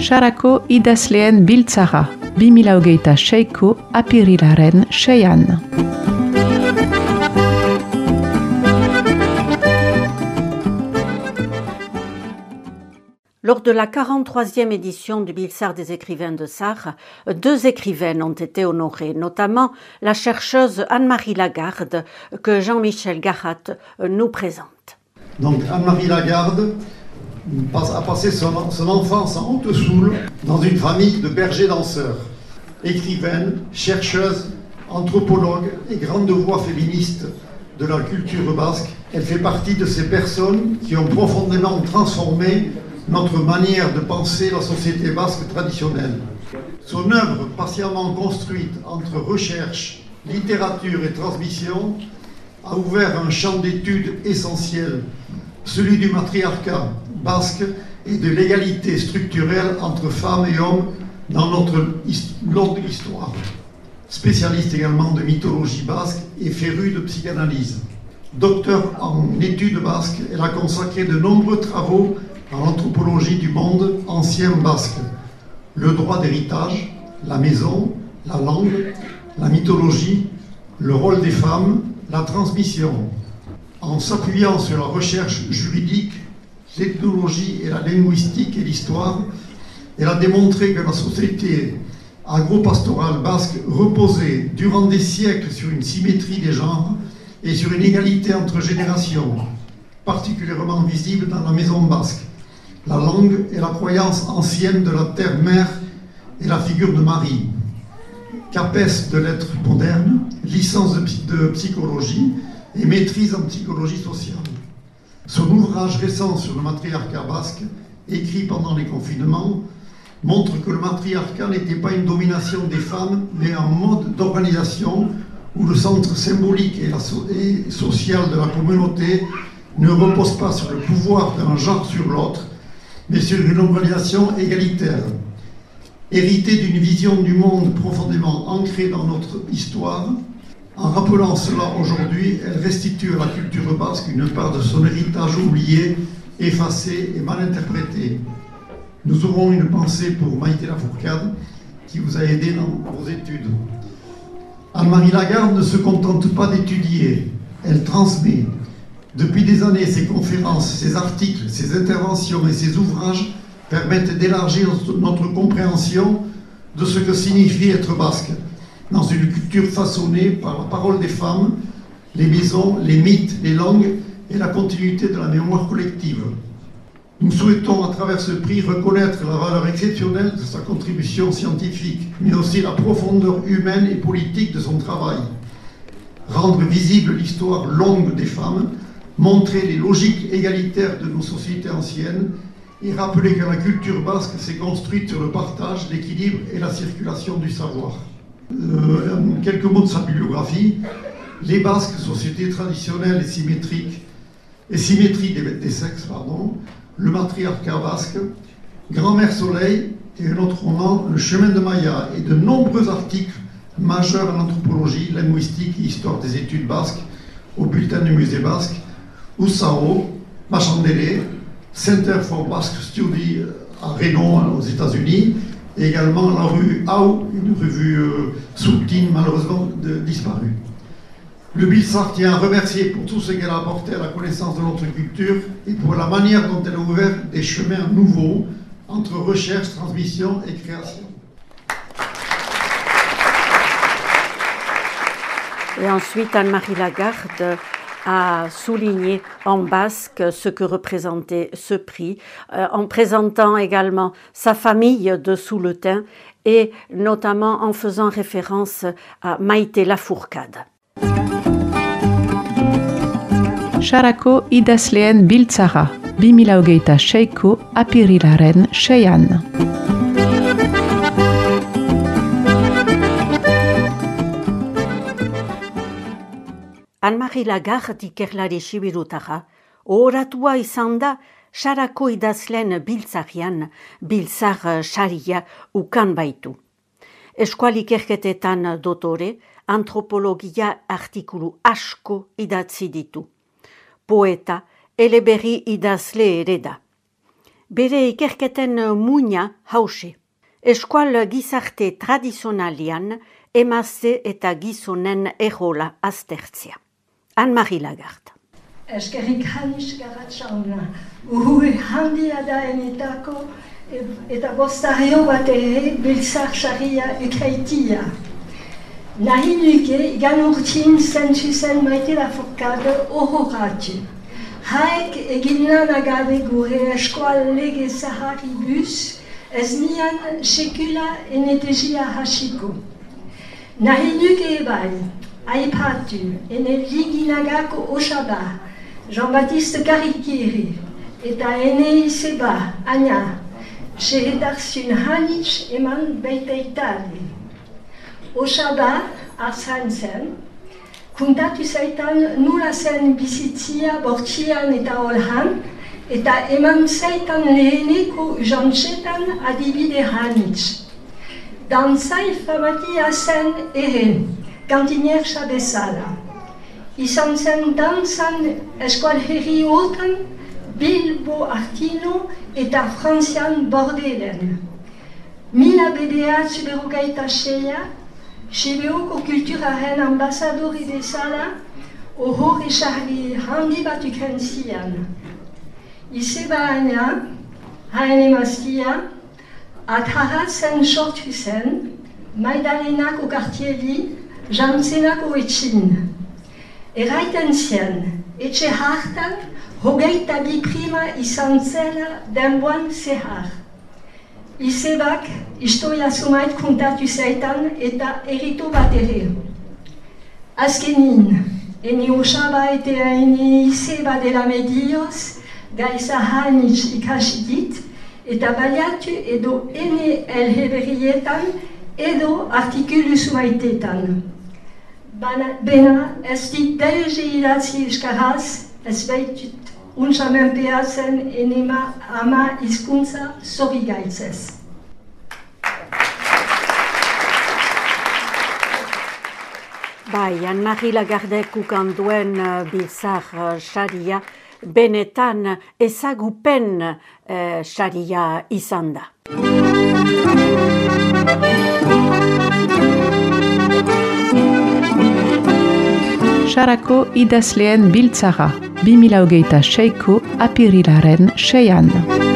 Sarako idazleen biltzara, 2026ko apirilaren 6an. Lors de la 43e édition du Biltzar des écrivains de Sarre, 2 écrivaines ont été honorées, notamment la chercheuse Anne-Marie Lagarde, que Jean-Michel Garat nous présente. Donc Anne-Marie Lagarde a passé son enfance en Haute-Soule dans une famille de bergers-danseurs. Écrivaine, chercheuse, anthropologue et grande voix féministe de la culture basque, elle fait partie de ces personnes qui ont profondément transformé notre manière de penser la société basque traditionnelle. Son œuvre, patiemment construite entre recherche, littérature et transmission, a ouvert un champ d'études essentiel, celui du matriarcat basque et de l'égalité structurelle entre femmes et hommes dans notre longue histoire. Spécialiste également de mythologie basque et férue de psychanalyse. Docteur en études basques, elle a consacré de nombreux travaux à l'anthropologie du monde ancien basque, le droit d'héritage, la maison, la langue, la mythologie, le rôle des femmes, la transmission. En s'appuyant sur la recherche juridique, l'ethnologie et la linguistique et l'histoire, elle a démontré que la société agro-pastorale basque reposait durant des siècles sur une symétrie des genres et sur une égalité entre générations, particulièrement visible dans la maison basque. La langue est la croyance ancienne de la terre-mère et la figure de Marie. Capes de lettres modernes, licence de psychologie et maîtrise en psychologie sociale. Son ouvrage récent sur le matriarcat basque, écrit pendant les confinements, montre que le matriarcat n'était pas une domination des femmes, mais un mode d'organisation où le centre symbolique et social de la communauté ne repose pas sur le pouvoir d'un genre sur l'autre, mais sur une organisation égalitaire. Héritée d'une vision du monde profondément ancrée dans notre histoire, en rappelant cela aujourd'hui, elle restitue à la culture basque une part de son héritage oublié, effacé et mal interprété. Nous aurons une pensée pour Maïté Lafourcade, qui vous a aidé dans vos études. Anne-Marie Lagarde ne se contente pas d'étudier, elle transmet. Depuis des années, ses conférences, ses articles, ses interventions et ses ouvrages permettent d'élargir notre compréhension de ce que signifie être basque, dans une culture façonnée par la parole des femmes, les maisons, les mythes, les langues et la continuité de la mémoire collective. Nous souhaitons, à travers ce prix, reconnaître la valeur exceptionnelle de sa contribution scientifique, mais aussi la profondeur humaine et politique de son travail. Rendre visible l'histoire longue des femmes, montrer les logiques égalitaires de nos sociétés anciennes et rappeler que la culture basque s'est construite sur le partage, l'équilibre et la circulation du savoir. Quelques mots de sa bibliographie. Les Basques, société traditionnelle et symétrie des sexes, le matriarcat basque, Grand-mère Soleil et un autre roman, Le chemin de Maya, et de nombreux articles majeurs en anthropologie, linguistique et histoire des études basques au bulletin du musée basque, Usao, Machandele, Center for Basque Study à Reno aux États-Unis, et également la revue AU, une revue soutine malheureusement disparue. Le Biltzar tient à remercier pour tout ce qu'elle a apporté à la connaissance de notre culture et pour la manière dont elle a ouvert des chemins nouveaux entre recherche, transmission et création. Et ensuite, Anne-Marie Lagarde a souligné en basque ce que représentait ce prix, en présentant également sa famille de Souletin et notamment en faisant référence à Maïté Lafourcade. Sarako idazleen biltzara, 2026ko apirilaren 6an. Anne-Marie Lagarde ikerlari sibirutara, ohoratua izan da Sarako idazleen biltzarian, biltzar saria ukan baitu. Eskual ikerketetan dotore, antropologia artikulu asko idatzi ditu. Poeta, eleberri idazle ere da. Bere ikerketen muina hause. Eskual gizarte tradizionalian emazte eta gizonen erola aztertzea. Anne-Marie Lagarde. Eskerrik hanis garatxauna. Uhu handia da enetako eta bostario bat ere biltzar xarria ukaitia. Nahi nuke igan urtin zentzuzen maite lafokade horroratu. Haek egin lan agabe gure eskual lege zaharibus, ez nian sekula enetegia hasiko. Nahi nuke ebai, aipatu, ene liginagako osaba, Jean-Baptiste Karikiri, eta ene izeba, Anya, seredarzun hanitz eman beita itali. Osaba, arzan zen, kuntatu zaitan nula zen bizitzia bortxian eta olhan, eta eman zaitan leheneko jantxetan adibide hanitz. Dantzai famatia zen eren, kantinersa bezala. Izan zen dantzan eskual herri otan, Bilbo Artino eta Frantzian Bordelen. Mila bedeatz berogaita seia, Sibeoko kulturaren ambasadori bezala, ohor esarri handi bat uken zian. Izeba Anya, haen emaztia, ataratzen sortu zen, Maidalenako kartieli, jantzenako etxin. Eraiten zien, etxe hartan, hogeita bi prima izan zela denboan zehar. Izebak historia sumait kontatu zaitan eta erito bat ere. Azkenin, ene osaba eta ene izeba dela medioz, gaiza hanitz ikasi dit, eta baliatu edo ene elheberietan edo artikulu sumaitetan. Bena ez dit deuze idatzi euskaraz, ez baitut untsamen behatzen enema ama hizkuntza zorigaitzez. Bai, Anne-Marie Lagardek ukan duen biltzar xaria, benetan ezagupen xaria izan da. Sarako idazleen biltzara, 2026ko apirilaren 6an.